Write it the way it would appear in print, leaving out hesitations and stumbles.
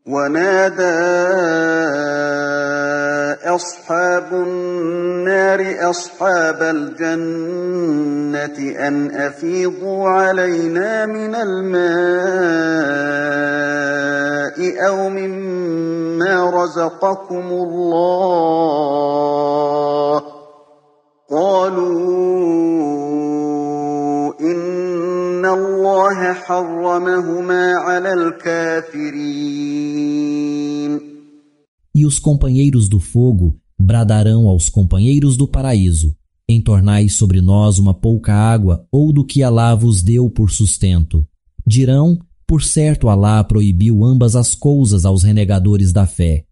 ونادى أصحاب النار أصحاب الجنة أن أفيضوا علينا من الماء أو مما رزقكم الله. قالوا إن الله حرمهما على الكافرين. E os companheiros do fogo bradarão aos companheiros do paraíso: entornai sobre nós uma pouca água ou do que Alá vos deu por sustento. Dirão: por certo Alá proibiu ambas as coisas aos renegadores da fé.